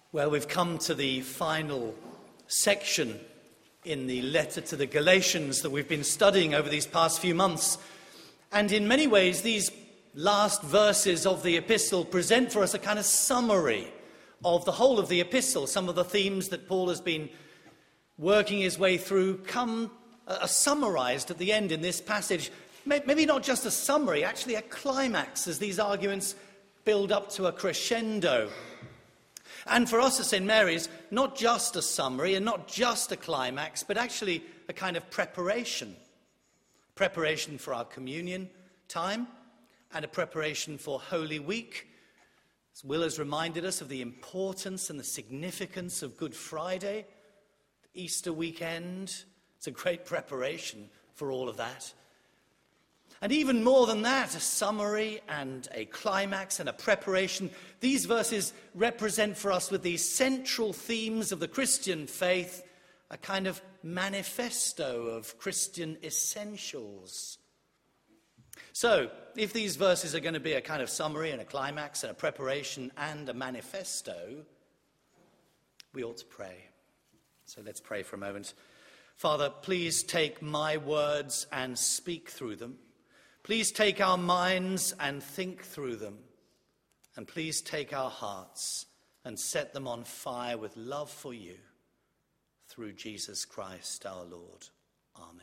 Well, we've come to the final section in the letter to the Galatians that we've been studying over these past few months. And in many ways, these last verses of the epistle present for us a kind of summary of the whole of the epistle. Some of the themes that Paul has been working his way through are summarized at the end in this passage. Maybe not just a summary, actually a climax as these arguments build up to a crescendo. And for us at St. Mary's, not just a summary and not just a climax, but actually a kind of preparation. Preparation for our communion time and a preparation for Holy Week. As Will has reminded us of the importance and the significance of Good Friday, the Easter weekend. It's a great preparation for all of that. And even more than that, a summary and a climax and a preparation. These verses represent for us with these central themes of the Christian faith, a kind of manifesto of Christian essentials. So, if these verses are going to be a kind of summary and a climax and a preparation and a manifesto, we ought to pray. So let's pray for a moment. Father, please take my words and speak through them. Please take our minds and think through them. And please take our hearts and set them on fire with love for you. Through Jesus Christ our Lord. Amen.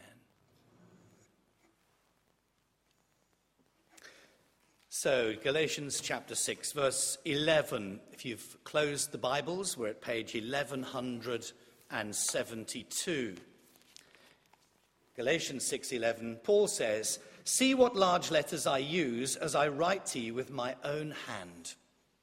So, Galatians chapter 6, verse 11. If you've closed the Bibles, we're at page 1172. Galatians 6:11, Paul says, "See what large letters I use as I write to you with my own hand."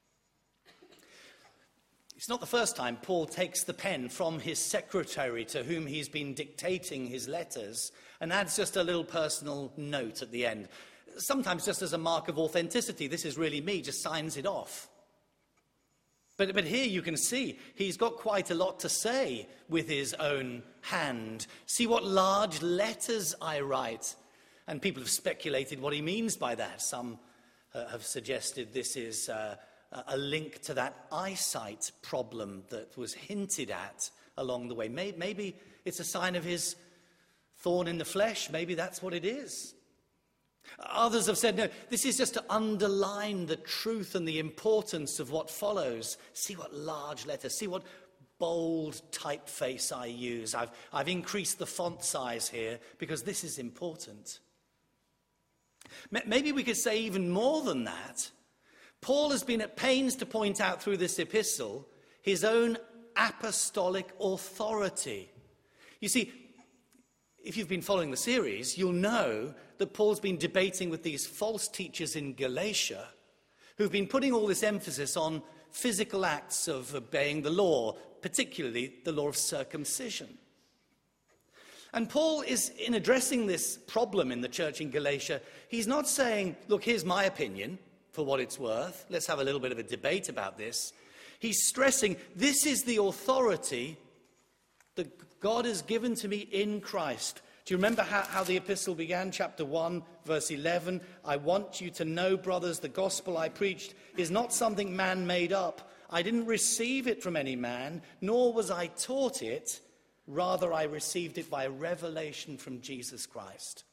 It's not the first time Paul takes the pen from his secretary to whom he's been dictating his letters and adds just a little personal note at the end. Sometimes just as a mark of authenticity, this is really me, just signs it off. But here you can see he's got quite a lot to say with his own hand. See what large letters I write. And people have speculated what he means by that. Some have suggested this is a link to that eyesight problem that was hinted at along the way. Maybe it's a sign of his thorn in the flesh. Maybe that's what it is. Others have said, no, this is just to underline the truth and the importance of what follows. See what large letters, see what bold typeface I use. I've increased the font size here because this is important. Maybe we could say even more than that. Paul has been at pains to point out through this epistle his own apostolic authority. You see, if you've been following the series, you'll know that Paul's been debating with these false teachers in Galatia who've been putting all this emphasis on physical acts of obeying the law, particularly the law of circumcision. And Paul is, in addressing this problem in the church in Galatia, he's not saying, look, here's my opinion for what it's worth. Let's have a little bit of a debate about this. He's stressing, this is the authority that God has given to me in Christ. Do you remember how the epistle began? Chapter 1, verse 11. I want you to know, brothers, the gospel I preached is not something man made up. I didn't receive it from any man, nor was I taught it. Rather, I received it by revelation from Jesus Christ.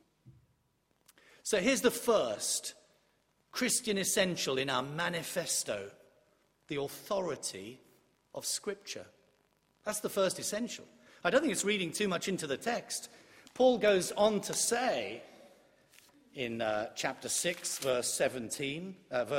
So here's the first Christian essential in our manifesto, the authority of Scripture. That's the first essential. I don't think it's reading too much into the text. Paul goes on to say in chapter 6, verse 16,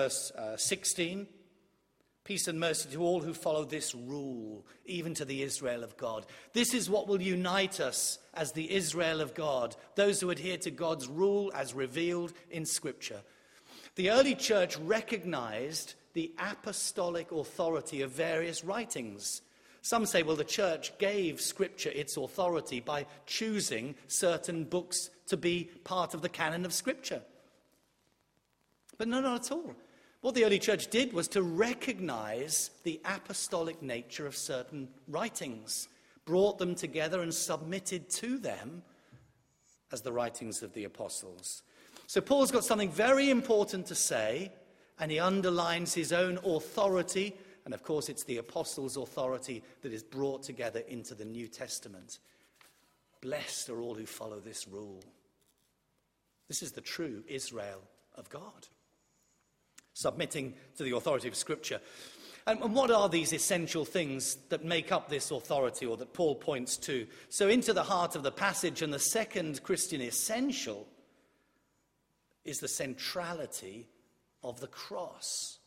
peace and mercy to all who follow this rule, even to the Israel of God. This is what will unite us as the Israel of God, those who adhere to God's rule as revealed in Scripture. The early church recognized the apostolic authority of various writings. Some say, well, the church gave Scripture its authority by choosing certain books to be part of the canon of Scripture. But no, not at all. What the early church did was to recognize the apostolic nature of certain writings, brought them together and submitted to them as the writings of the apostles. So Paul's got something very important to say, and he underlines his own authority And of course, it's the apostles' authority that is brought together into the New Testament. Blessed are all who follow this rule. This is the true Israel of God, submitting to the authority of Scripture. And what are these essential things that make up this authority, or that Paul points to? So into the heart of the passage, and the second Christian essential is the centrality of the cross.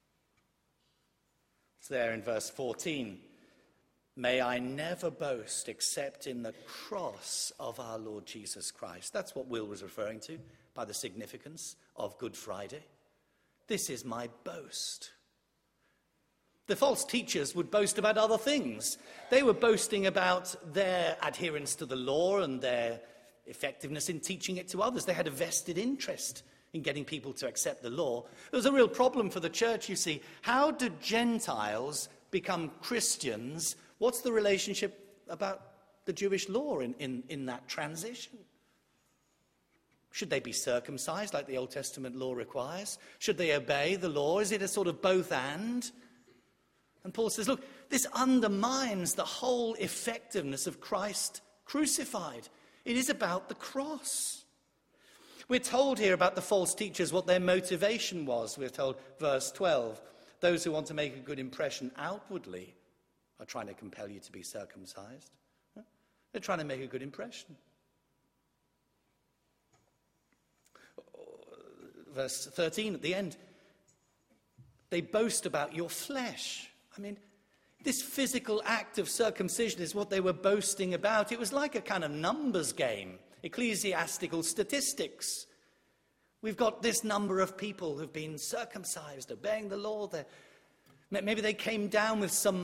It's there in verse 14. May I never boast except in the cross of our Lord Jesus Christ. That's what Will was referring to by the significance of Good Friday. This is my boast. The false teachers would boast about other things. They were boasting about their adherence to the law and their effectiveness in teaching it to others. They had a vested interest in getting people to accept the law. There was a real problem for the church, you see. How do Gentiles become Christians? What's the relationship about the Jewish law in that transition? Should they be circumcised like the Old Testament law requires? Should they obey the law? Is it a sort of both and? And Paul says, look, this undermines the whole effectiveness of Christ crucified. It is about the cross. We're told here about the false teachers what their motivation was. We're told, verse 12, those who want to make a good impression outwardly are trying to compel you to be circumcised. They're trying to make a good impression. Verse 13 at the end, they boast about your flesh. I mean, this physical act of circumcision is what they were boasting about. It was like a kind of numbers game, ecclesiastical statistics. We've got this number of people who've been circumcised, obeying the law. Maybe they came down with some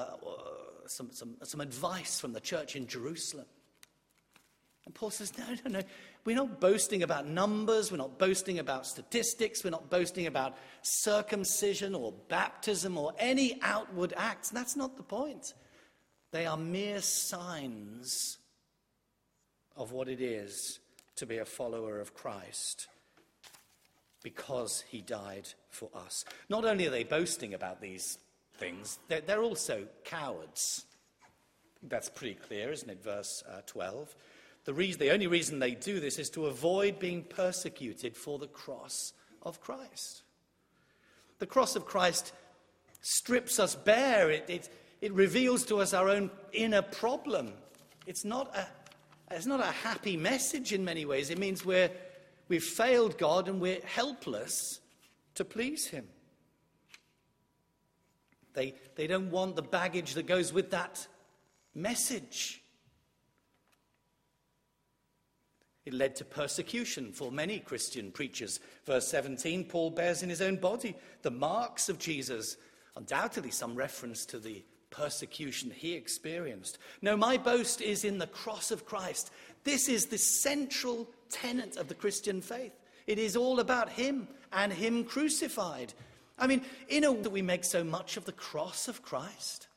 advice from the church in Jerusalem. And Paul says, no. We're not boasting about numbers. We're not boasting about statistics. We're not boasting about circumcision or baptism or any outward acts. That's not the point. They are mere signs of what it is to be a follower of Christ, because he died for us. Not only are they boasting about these things, they're also cowards. That's pretty clear, isn't it? Verse 12. The only reason they do this is to avoid being persecuted for the cross of Christ. The cross of Christ strips us bare. It reveals to us our own inner problem. It's not a happy message in many ways. It means we've failed God and we're helpless to please him. They don't want the baggage that goes with that message. It led to persecution for many Christian preachers. Verse 17, Paul bears in his own body the marks of Jesus, undoubtedly some reference to the persecution he experienced. No, my boast is in the cross of Christ. This is the central tenet of the Christian faith. It is all about him and him crucified. I mean, that we make so much of the cross of Christ.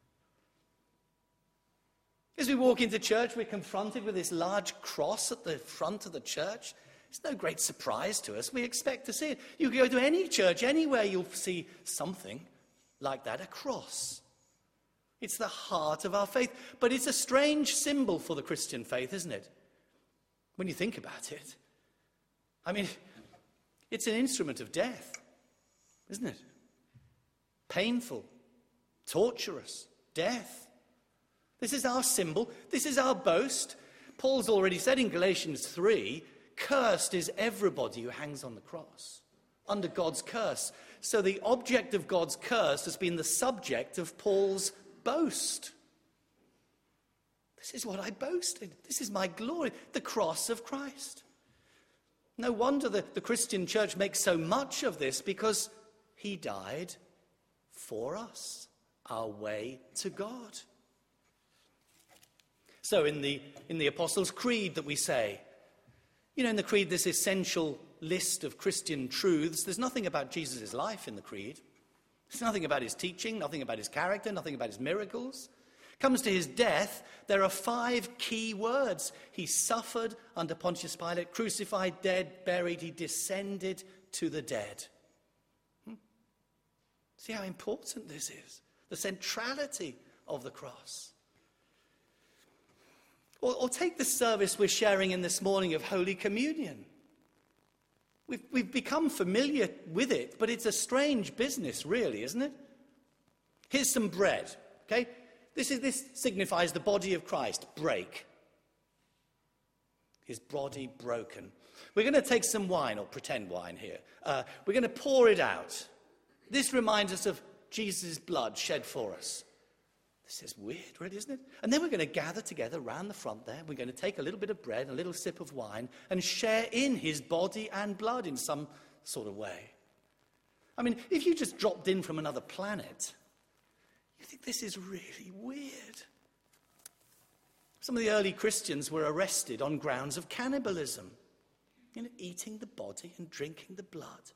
As we walk into church, we're confronted with this large cross at the front of the church. It's no great surprise to us. We expect to see it. You go to any church, anywhere, you'll see something like that, a cross. It's the heart of our faith. But it's a strange symbol for the Christian faith, isn't it? When you think about it. I mean, it's an instrument of death, isn't it? Painful, torturous, death. This is our symbol. This is our boast. Paul's already said in Galatians 3, cursed is everybody who hangs on the cross, under God's curse. So the object of God's curse has been the subject of Paul's boast. This is what I boast in. This is my glory, the cross of Christ. No wonder the Christian church makes so much of this, because he died for us, our way to God. So in the Apostles' Creed that we say, in the Creed, this essential list of Christian truths, there's nothing about Jesus' life in the Creed. There's nothing about his teaching, nothing about his character, nothing about his miracles. Comes to his death, there are 5 key words. He suffered under Pontius Pilate, crucified, dead, buried. He descended to the dead. See how important this is? The centrality of the cross. Or take the service we're sharing in this morning of Holy Communion. We've become familiar with it, but it's a strange business, really, isn't it? Here's some bread, okay? This signifies the body of Christ, break. His body broken. We're going to take some wine, or pretend wine here. We're going to pour it out. This reminds us of Jesus' blood shed for us. This is weird, really, isn't it? And then we're going to gather together round the front there. We're going to take a little bit of bread, a little sip of wine, and share in his body and blood in some sort of way. I mean, if you just dropped in from another planet, you think this is really weird. Some of the early Christians were arrested on grounds of cannibalism. Eating the body and drinking the blood.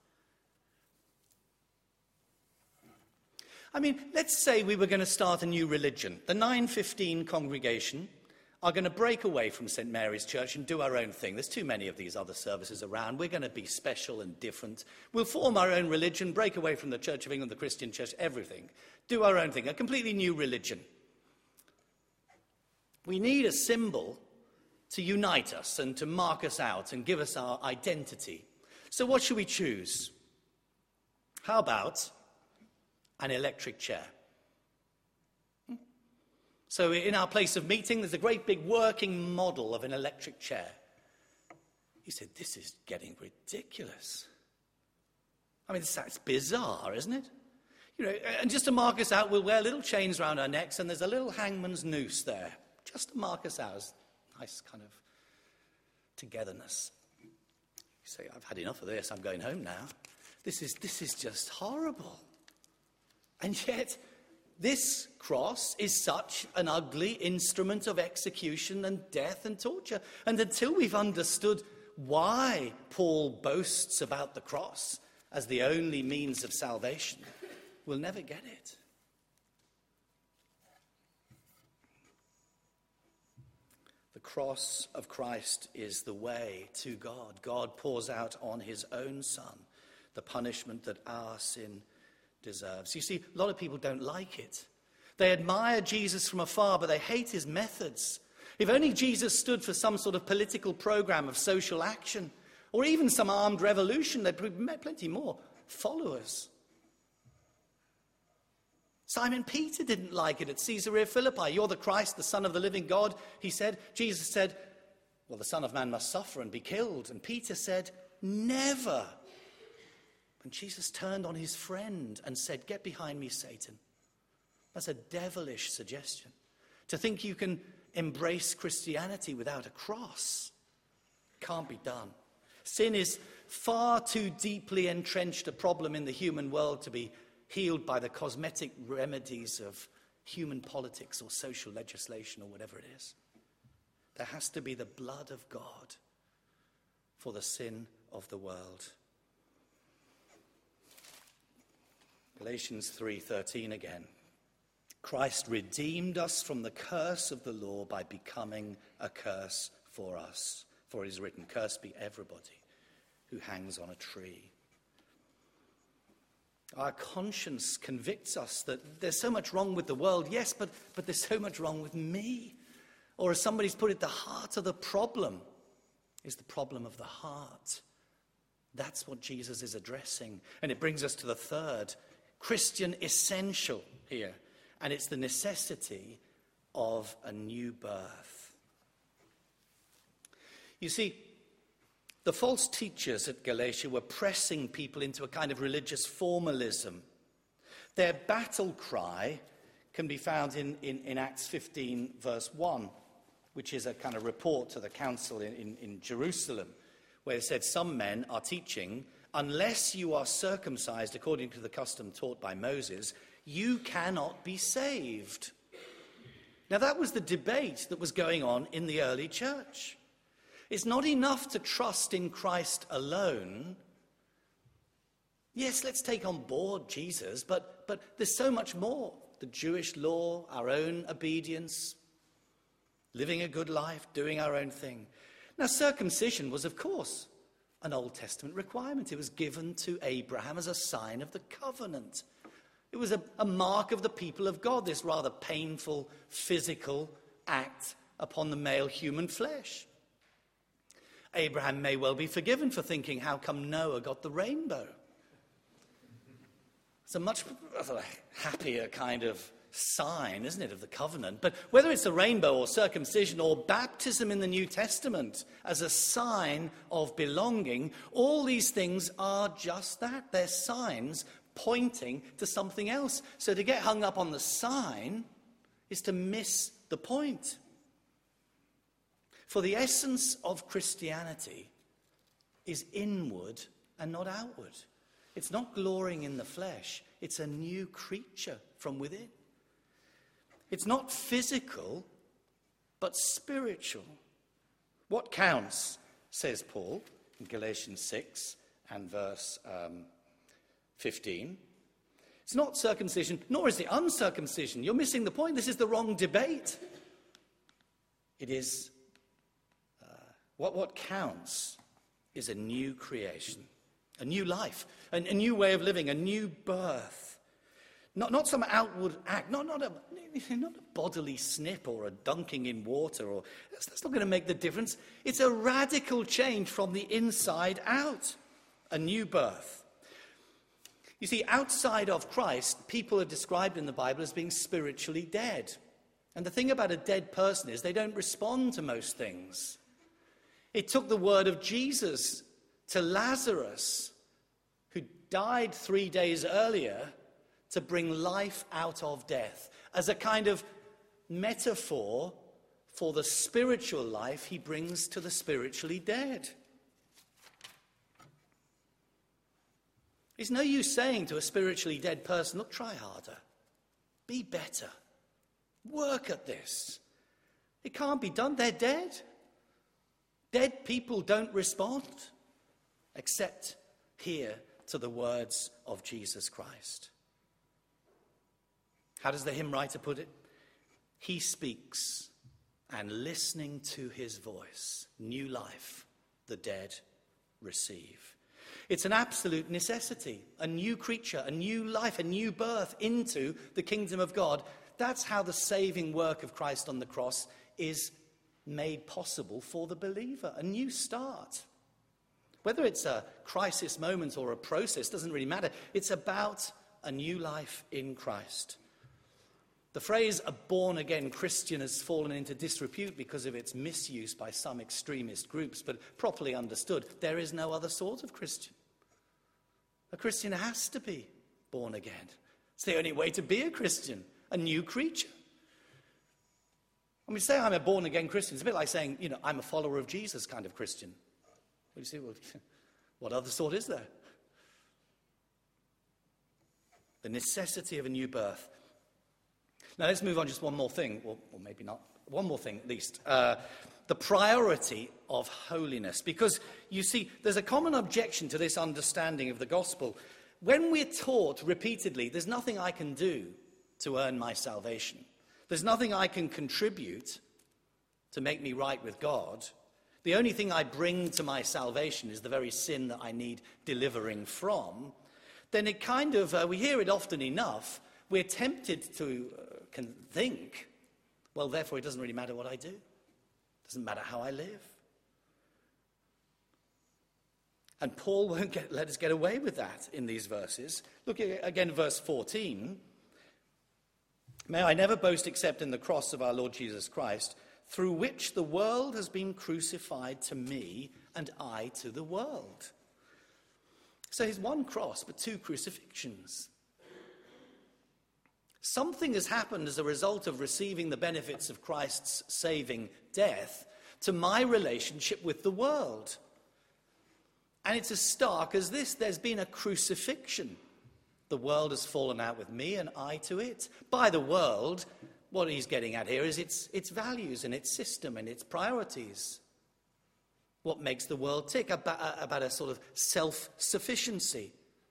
I mean, let's say we were going to start a new religion. The 915 congregation are going to break away from St. Mary's Church and do our own thing. There's too many of these other services around. We're going to be special and different. We'll form our own religion, break away from the Church of England, the Christian Church, everything. Do our own thing, a completely new religion. We need a symbol to unite us and to mark us out and give us our identity. So what should we choose? How about an electric chair? So in our place of meeting, there's a great big working model of an electric chair. You said, this is getting ridiculous. I mean, it's bizarre, isn't it? And just to mark us out, we'll wear little chains around our necks, and there's a little hangman's noose there, just to mark us out. Nice kind of togetherness. You say, I've had enough of this, I'm going home now. This is just horrible. And yet, this cross is such an ugly instrument of execution and death and torture. And until we've understood why Paul boasts about the cross as the only means of salvation, we'll never get it. The cross of Christ is the way to God. God pours out on his own Son the punishment that our sin deserves. You see, a lot of people don't like it. They admire Jesus from afar, but they hate his methods. If only Jesus stood for some sort of political program of social action, or even some armed revolution, there'd be plenty more followers. Simon Peter didn't like it at Caesarea Philippi. You're the Christ, the Son of the living God, he said. Jesus said, well, the Son of Man must suffer and be killed. And Peter said, never. And Jesus turned on his friend and said, get behind me, Satan. That's a devilish suggestion. To think you can embrace Christianity without a cross can't be done. Sin is far too deeply entrenched a problem in the human world to be healed by the cosmetic remedies of human politics or social legislation or whatever it is. There has to be the blood of God for the sin of the world. Galatians 3:13 again. Christ redeemed us from the curse of the law by becoming a curse for us. For it is written, cursed be everybody who hangs on a tree. Our conscience convicts us that there's so much wrong with the world, yes, but there's so much wrong with me. Or as somebody's put it, the heart of the problem is the problem of the heart. That's what Jesus is addressing. And it brings us to the third Christian essential here. And it's the necessity of a new birth. You see, the false teachers at Galatia were pressing people into a kind of religious formalism. Their battle cry can be found in Acts 15, verse 1, which is a kind of report to the council in Jerusalem, where it said, some men are teaching, unless you are circumcised according to the custom taught by Moses, you cannot be saved. Now, that was the debate that was going on in the early church. It's not enough to trust in Christ alone. Yes, let's take on board Jesus, but there's so much more. The Jewish law, our own obedience, living a good life, doing our own thing. Now, circumcision was, of course, an Old Testament requirement. It was given to Abraham as a sign of the covenant. It was a mark of the people of God, this rather painful physical act upon the male human flesh. Abraham may well be forgiven for thinking, how come Noah got the rainbow? It's a much happier kind of sign, isn't it, of the covenant? But whether it's a rainbow or circumcision or baptism in the New Testament as a sign of belonging, all these things are just that. They're signs pointing to something else. So to get hung up on the sign is to miss the point. For the essence of Christianity is inward and not outward. It's not glorying in the flesh. It's a new creature from within. It's not physical, but spiritual. What counts, says Paul in Galatians 6 and verse 15. It's not circumcision, nor is it uncircumcision. You're missing the point. This is the wrong debate. It is what counts is a new creation, a new life, a new way of living, a new birth. Not some outward act, not a bodily snip or a dunking in water. That's not going to make the difference. It's a radical change from the inside out, a new birth. You see, outside of Christ, people are described in the Bible as being spiritually dead. And the thing about a dead person is they don't respond to most things. It took the word of Jesus to Lazarus, who died 3 days earlier, to bring life out of death, as a kind of metaphor for the spiritual life he brings to the spiritually dead. It's no use saying to a spiritually dead person, look, try harder, be better, work at this. It can't be done. They're dead. Dead people don't respond, except here to the words of Jesus Christ. How does the hymn writer put it? He speaks, and listening to his voice, new life the dead receive. It's an absolute necessity, a new creature, a new life, a new birth into the kingdom of God. That's how the saving work of Christ on the cross is made possible for the believer, a new start. Whether it's a crisis moment or a process, doesn't really matter. It's about a new life in Christ. The phrase a born-again Christian has fallen into disrepute because of its misuse by some extremist groups, but properly understood, there is no other sort of Christian. A Christian has to be born again. It's the only way to be a Christian, a new creature. I mean, say I'm a born-again Christian, it's a bit like saying, I'm a follower of Jesus kind of Christian. Well, you say, well, what other sort is there? The necessity of a new birth. Now, let's move on just one more thing, or maybe not, one more thing at least. The priority of holiness. Because, you see, there's a common objection to this understanding of the gospel. When we're taught repeatedly, there's nothing I can do to earn my salvation. There's nothing I can contribute to make me right with God. The only thing I bring to my salvation is the very sin that I need delivering from. Then it kind of, we hear it often enough, we're tempted to think, well, therefore it doesn't really matter what I do. It doesn't matter how I live. And Paul won't let us get away with that in these verses. Look again, verse 14. May I never boast except in the cross of our Lord Jesus Christ, through which the world has been crucified to me and I to the world. So here's one cross, but two crucifixions. Something has happened as a result of receiving the benefits of Christ's saving death to my relationship with the world. And it's as stark as this. There's been a crucifixion. The world has fallen out with me and I to it. By the world, what he's getting at here is its values and its system and its priorities. What makes the world tick, about a sort of self-sufficiency.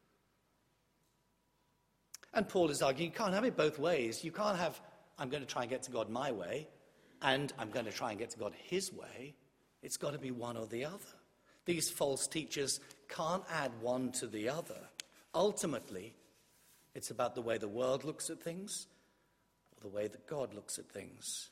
And Paul is arguing, you can't have it both ways. You can't have, I'm going to try and get to God my way, and I'm going to try and get to God his way. It's got to be one or the other. These false teachers can't add one to the other. Ultimately, It's about the way the world looks at things or the way that God looks at things.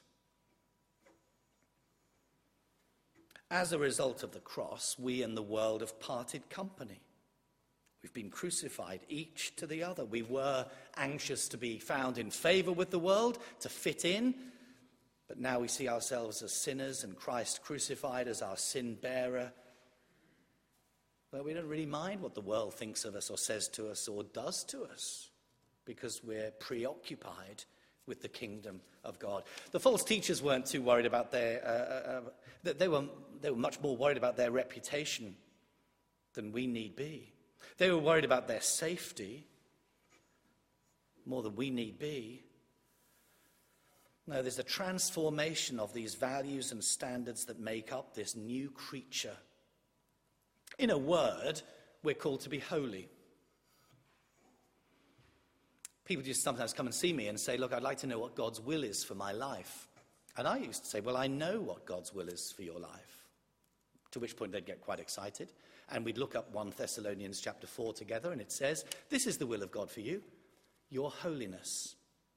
As a result of the cross, we and the world have parted company. We've been crucified, each to the other. We were anxious to be found in favor with the world, to fit in, but now we see ourselves as sinners and Christ crucified as our sin bearer. But we don't really mind what the world thinks of us or says to us or does to us, because we're preoccupied with the kingdom of God. The false teachers weren't too worried about they were much more worried about their reputation than we need be. They were worried about their safety more than we need be. No, there's a transformation of these values and standards that make up this new creature. In a word, we're called to be holy. People just sometimes come and see me and say, look, I'd like to know what God's will is for my life. And I used to say, well, I know what God's will is for your life. To which point they'd get quite excited. And we'd look up 1 Thessalonians chapter 4 together, and it says, this is the will of God for you, your holiness.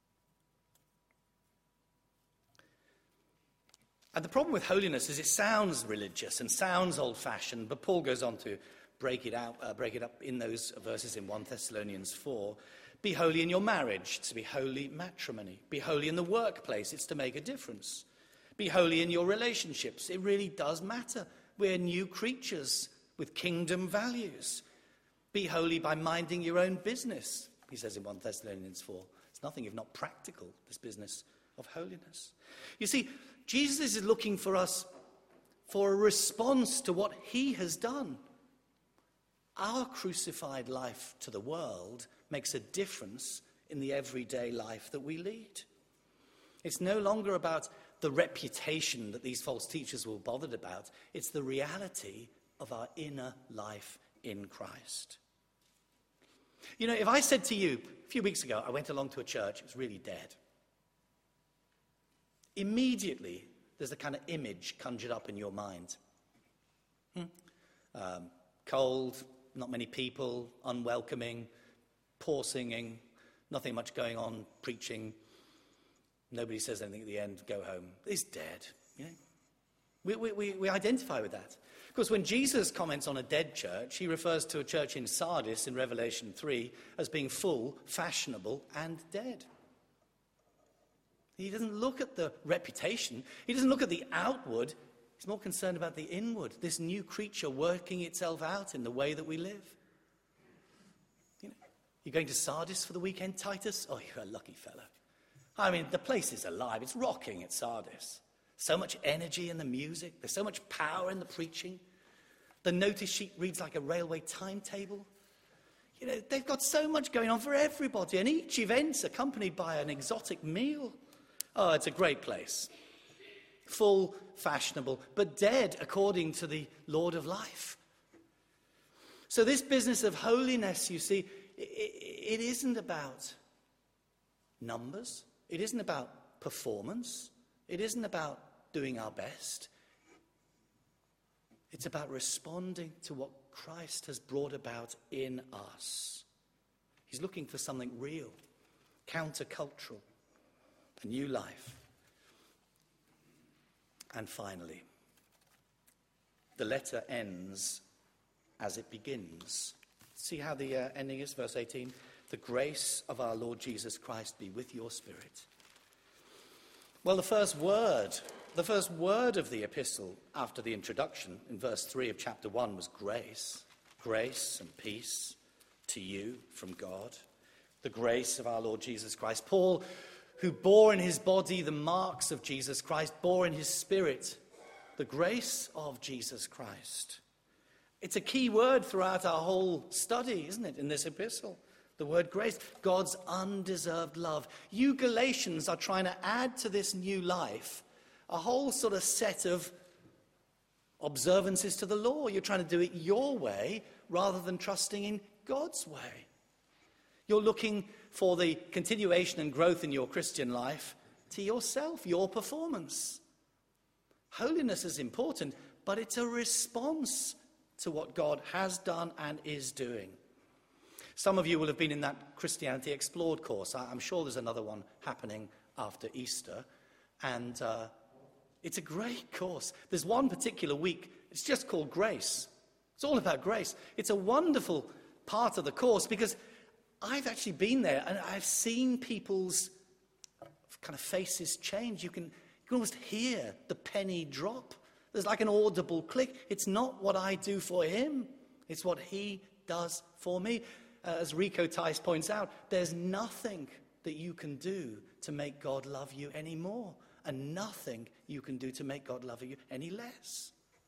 And the problem with holiness is it sounds religious and sounds old-fashioned, but Paul goes on to break it up in those verses in 1 Thessalonians 4. Be holy in your marriage, it's to be holy matrimony. Be holy in the workplace, it's to make a difference. Be holy in your relationships, it really does matter. We're new creatures with kingdom values. Be holy by minding your own business, he says in 1 Thessalonians 4. It's nothing if not practical, this business of holiness. You see, Jesus is looking for us for a response to what he has done. Our crucified life to the world makes a difference in the everyday life that we lead. It's no longer about the reputation that these false teachers were bothered about. It's the reality of our inner life in Christ. You know, if I said to you, a few weeks ago, I went along to a church, it was really dead. Immediately, there's a kind of image conjured up in your mind. Cold, not many people, unwelcoming, poor singing, nothing much going on, preaching. Nobody says anything at the end, go home. It's dead. You know? We identify with that. Of course, when Jesus comments on a dead church, he refers to a church in Sardis in Revelation 3 as being full, fashionable, and dead. He doesn't look at the reputation. He doesn't look at the outward. He's more concerned about the inward, this new creature working itself out in the way that we live. You know, you're going to Sardis for the weekend, Titus? Oh, you're a lucky fellow. I mean, the place is alive. It's rocking at Sardis. So much energy in the music. There's so much power in the preaching. The notice sheet reads like a railway timetable. You know, they've got so much going on for everybody, and each event's accompanied by an exotic meal. Oh, it's a great place. Full, fashionable, but dead according to the Lord of life. So this business of holiness, you see, it isn't about numbers. It isn't about performance. It isn't about doing our best. It's about responding to what Christ has brought about in us. He's looking for something real, countercultural, a new life. And finally, the letter ends as it begins. See how the ending is, verse 18? The grace of our Lord Jesus Christ be with your spirit. Well, the first word of the epistle after the introduction in verse 3 of chapter 1 was grace. Grace and peace to you from God. The grace of our Lord Jesus Christ. Paul, who bore in his body the marks of Jesus Christ, bore in his spirit the grace of Jesus Christ. It's a key word throughout our whole study, isn't it, in this epistle? The word grace, God's undeserved love. You Galatians are trying to add to this new life a whole sort of set of observances to the law. You're trying to do it your way rather than trusting in God's way. You're looking for the continuation and growth in your Christian life to yourself, your performance. Holiness is important, but it's a response to what God has done and is doing. Some of you will have been in that Christianity Explored course. I'm sure there's another one happening after Easter. And it's a great course. There's one particular week, it's just called Grace. It's all about grace. It's a wonderful part of the course because I've actually been there and I've seen people's kind of faces change. You can almost hear the penny drop. There's like an audible click. It's not what I do for him. It's what he does for me. As Rico Tice points out, there's nothing that you can do to make God love you any more, and nothing you can do to make God love you any less.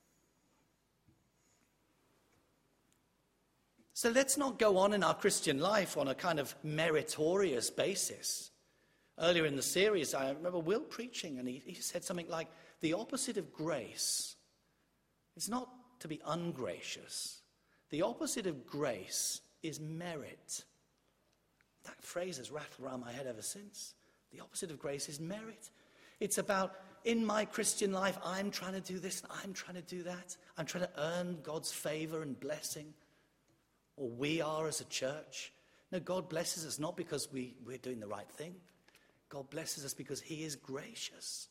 So let's not go on in our Christian life on a kind of meritorious basis. Earlier in the series, I remember Will preaching, and he said something like, the opposite of grace is not to be ungracious. The opposite of grace is merit. That phrase has rattled around my head ever since. The opposite of grace is merit. It's about, in my Christian life, I'm trying to do this, and I'm trying to do that. I'm trying to earn God's favor and blessing. Or we are as a church. No, God blesses us not because we're doing the right thing. God blesses us because he is gracious.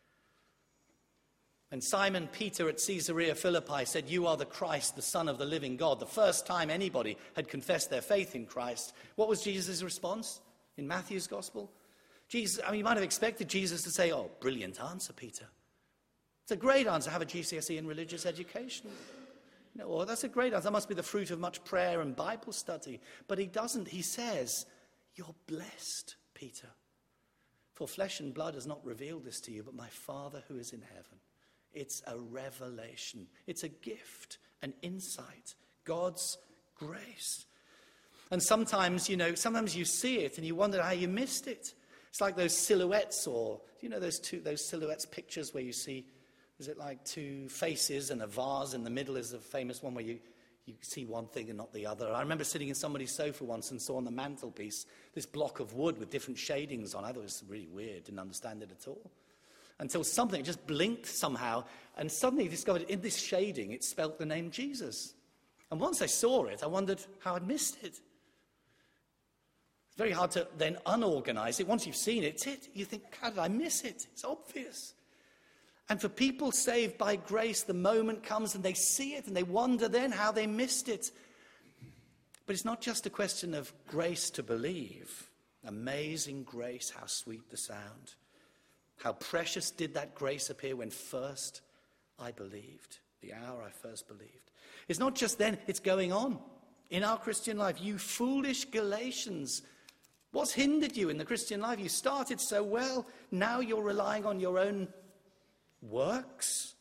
And Simon Peter at Caesarea Philippi said, you are the Christ, the Son of the living God. The first time anybody had confessed their faith in Christ, what was Jesus' response in Matthew's gospel? You might have expected Jesus to say, oh, brilliant answer, Peter. It's a great answer, have a GCSE in religious education. Well, that's a great answer. That must be the fruit of much prayer and Bible study. But he doesn't. He says, you're blessed, Peter. For flesh and blood has not revealed this to you, but my Father who is in heaven. It's a revelation. It's a gift, an insight, God's grace. And sometimes you see it and you wonder how you missed it. It's like those silhouettes, or, those silhouettes pictures where you see, is it like two faces and a vase in the middle is a famous one where you see one thing and not the other. I remember sitting in somebody's sofa once and saw on the mantelpiece this block of wood with different shadings on. I thought it was really weird, didn't understand it at all. Until something just blinked somehow, and suddenly discovered in this shading it spelt the name Jesus. And once I saw it, I wondered how I'd missed it. It's very hard to then unorganize it. Once you've seen it, it's it. You think, how did I miss it? It's obvious. And for people saved by grace, the moment comes and they see it and they wonder then how they missed it. But it's not just a question of grace to believe. Amazing grace, how sweet the sound. How precious did that grace appear when first I believed, the hour I first believed. It's not just then, it's going on in our Christian life. You foolish Galatians, what's hindered you in the Christian life? You started so well, now you're relying on your own works.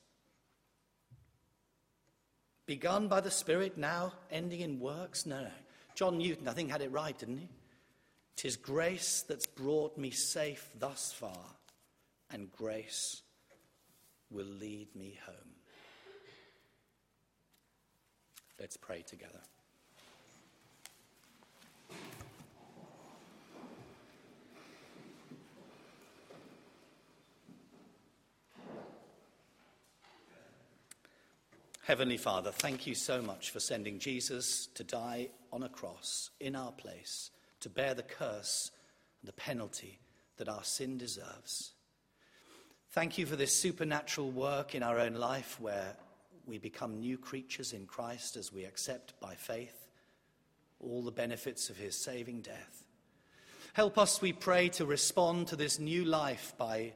Begun by the Spirit, now ending in works? No. John Newton, I think, had it right, didn't he? 'Tis grace that's brought me safe thus far, and grace will lead me home. Let's pray together. Heavenly Father, thank you so much for sending Jesus to die on a cross in our place, to bear the curse and the penalty that our sin deserves. Thank you for this supernatural work in our own life where we become new creatures in Christ as we accept by faith all the benefits of his saving death. Help us, we pray, to respond to this new life by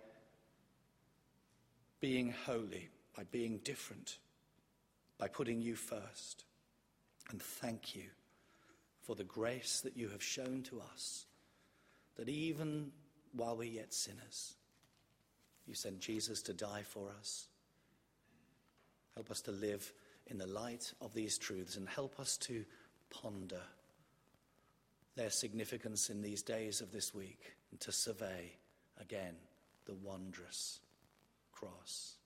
being holy, by being different, by putting you first. And thank you for the grace that you have shown to us, that even while we're yet sinners, you sent Jesus to die for us. Help us to live in the light of these truths and help us to ponder their significance in these days of this week and to survey again the wondrous cross.